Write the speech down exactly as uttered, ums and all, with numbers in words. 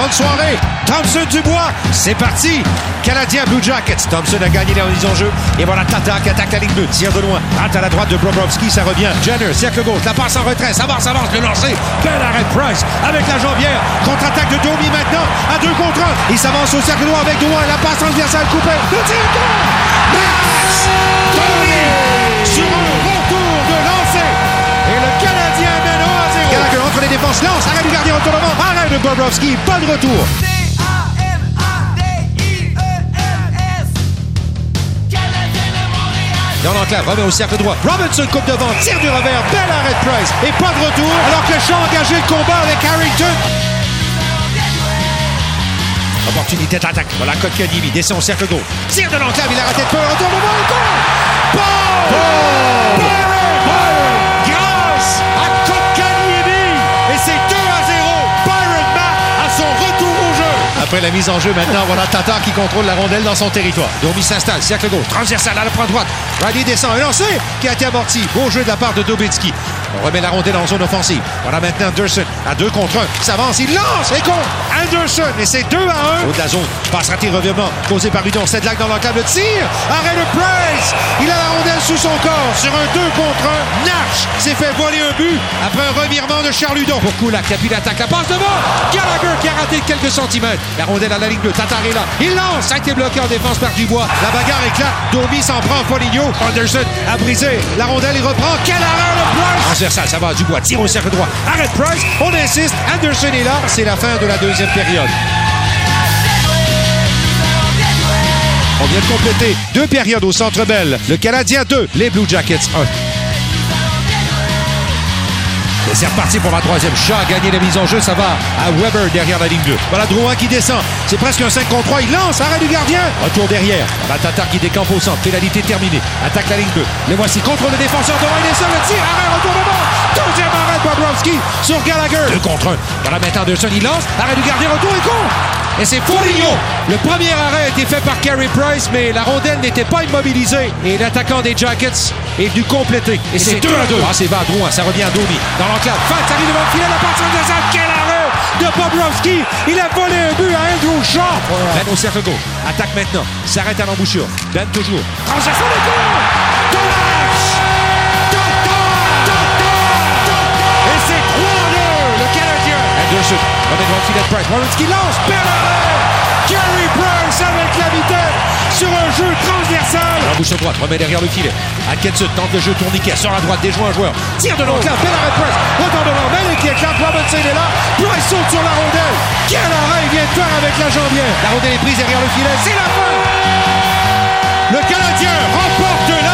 Bonne soirée. Thompson-Dubois, c'est parti. Canadien Blue Jackets. Thompson a gagné la mise en jeu. Et voilà Tatar qui attaque la ligne bleue. Tire de loin. Rate à la droite de Bobrovski, ça revient. Jenner, cercle gauche. La passe en retrait. Ça avance, avance. Le lancer. Bel arrêt de Price avec la jambière. Contre-attaque de Domi maintenant. À deux contre un. Il s'avance au cercle droit avec Drouin. La passe transversale coupée. Le tir Max Domi sur un retour de lancer. Et le Canadien mène un à zéro. Gallagher entre les défenses. Lance. Arrêt du gardien retournement. Arrêt de Bobrovski. Pas de retour. Dans l'enclave, remet au cercle droit. Robinson coupe devant, tire du revers, bel arrêt de Price. Et pas de retour, alors que Shaw a engagé le combat avec Harrington. Opportunité d'attaque. Voilà Kotkaniemi, descend au cercle gauche. Tire de l'enclave, il a raté de peu. Retour de ball, goal! Paul! Byron! Grâce à Kotkaniemi! Et c'est deux à zéro. Byron Mack à son retour au jeu. Après la mise en jeu, maintenant, voilà Tatar qui contrôle la rondelle dans son territoire. Domi s'installe, cercle gauche, transversal à la pointe droite. Riley descend, un lancer qui a été amorti. Beau jeu de la part de Dubinsky. On remet la rondelle en zone offensive. Voilà maintenant Anderson à deux contre un. Il s'avance, il lance et contre Anderson. Et c'est deux à un. Au de la zone, passe raté, revirement causé par Ludon. Sedlak dans l'enclave, le tir. Arrêt de Price. Il a la rondelle sous son corps sur un deux contre un. Nash s'est fait voler un but après un revirement de Charles Ludon. Pour Kulak, qui appuie l'attaque, la passe devant. Gallagher qui a raté de quelques centimètres. La rondelle à la ligne bleue, Tatar est là. Il lance, ça a été bloqué en défense par Dubois. La bagarre éclate. Domi s'en prend, Foligno. Anderson a brisé la rondelle, il reprend. Quel arrêt de Price. Transversal, ça va à Dubois. Tire au cercle droit. Arrête Price. On insiste. Anderson est là. C'est la fin de la deuxième période. On vient de compléter deux périodes au Centre Bell. Le Canadien deux, les Blue Jackets un. Et c'est reparti pour la troisième. Shaw a gagné la mise en jeu. Ça va à Weber derrière la ligne bleue. Voilà Drouin qui descend. C'est presque un cinq contre trois. Il lance. Arrêt du gardien. Retour derrière. Voilà Tatar qui décampe au centre. Pénalité terminée. Attaque la ligne bleue. Le voici contre le défenseur devant. Il est seul. Le tir. Arrêt. Retournement. Deuxième arrêt de Bobrovski sur Gallagher. deux contre un. Voilà maintenant Anderson. Il lance. Arrêt du gardien. Retour et contre. Et c'est Foligno. Le premier arrêt a été fait par Carey Price, mais la rondelle n'était pas immobilisée. Et l'attaquant des Jackets est venu compléter. Et, et c'est deux à deux. Ah, c'est va à Drouin, ça revient à Domi. Dans l'enclave, Fax arrive devant le filet, la passe transversale. Quel arrêt de Bobrovski. Il a volé un but à Andrew Shaw. Ben au cercle gauche. Attaque maintenant. S'arrête à l'embouchure. Ben toujours. Transversale de goal. Dommage. Et c'est trois à deux. Le Canadien. Anderson. On est devant le filet de Price. Warren qui lance. Bel arrêt. Carey Price avec la vitesse sur un jeu transversal. La bouche droite, remet derrière le filet. Atkinson tente le jeu tourniquet, sort à droite, déjoue un joueur. Tire de l'enclave, bel arrêt de Price. Retour devant, mêlée qui éclate. Robinson est là. Price saute sur la rondelle. Quel arrêt il vient de faire avec la jambière. La rondelle est prise derrière le filet. C'est la fin. Le Canadien remporte la